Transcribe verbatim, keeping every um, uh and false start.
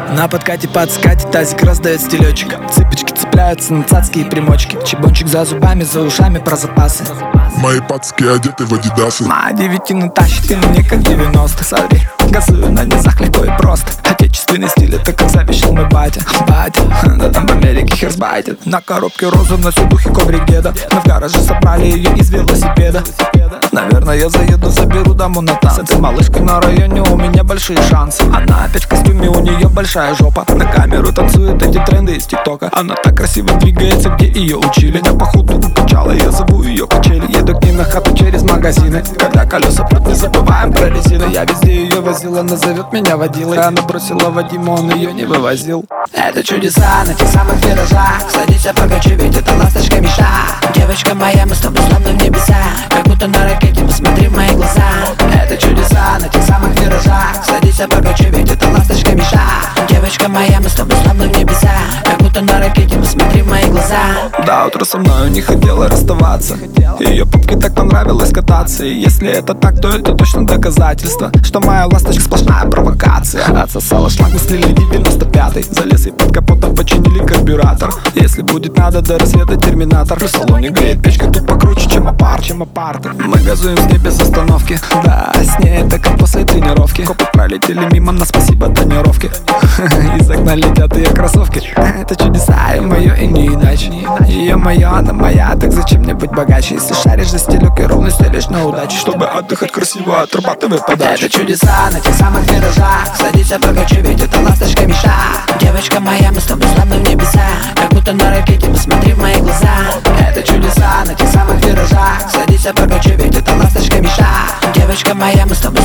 На подкате под скате тазик раздает стелечек. Цыпочки цепляются на цацки и примочки. Чебончик за зубами, за ушами про запасы. Мои пацки одеты в адидасы. Моя девятина тащит фильм не как девяностых. Смотри, газую на низах легко и просто. Отечественный стиль, это как завещал мой батя. Батя, да там в Америке хер сбайтит. На коробке розу носит духи коврик деда. Мы в гараже собрали ее из велосипеда. Наверное, я заеду, заберу даму на танцы. С этой малышкой на районе у меня большие шансы. Она опять в костюме, у нее большая жопа. На камеру танцует эти тренды из ТикТока. Она так красиво двигается, где ее учили. Меня походу укачала, я зову ее качели. Еду к ней на хату через магазины. Когда колеса прут, не забываем про резину. Я везде ее возила, назовет меня водилой. Она бросила Вадима, он ее не вывозил. Это чудеса на тех самых виражах. Садись, покачу, ведь это ласточка мечта. Девочка моя, мы с тобой словно в небеса. Как будто на ракете, посмотри в мои глаза. Это чудеса на тех самых виражах. Садись, покачу, ведь это ласточка мечта. Девочка моя, мы с тобой словно в небеса. Как будто на ракете, посмотри в мои глаза. До утра со мною не хотела расставаться. Ее попке так понравилось кататься. И если это так, то это точно доказательство, что моя ласточка сплошная провокация. Отсосала шланг, мы слили девяносто пятый. Залез и под капотом починили карбюратор. Если будет надо, до рассвета терминатор. В салоне греет печка, тут покруче, чем апарт, чем апарт. Мы газуем с ней без остановки. Да, с ней это как после тренировки. Копы пролетели мимо, на спасибо тонировки. Из окна летят ее кроссовки. Это чудеса, и мое, и не иначе. Ее мое, она моя, так зачем мне быть богаче? Если шаришь за стелек и ровно стелишь на удачу. Чтобы отдыхать красиво, отрабатывай подачу. Это чудеса на тех самых виражах. Садись, покачу, ведь это ласточка мечта. Девочка моя, мы с тобой словно в небеса. Как будто на ракете, посмотри в мои глаза. Это чудеса на тех самых виражах. Садись, покачу, ведь это ласточка мечта. Девочка моя, мы с тобой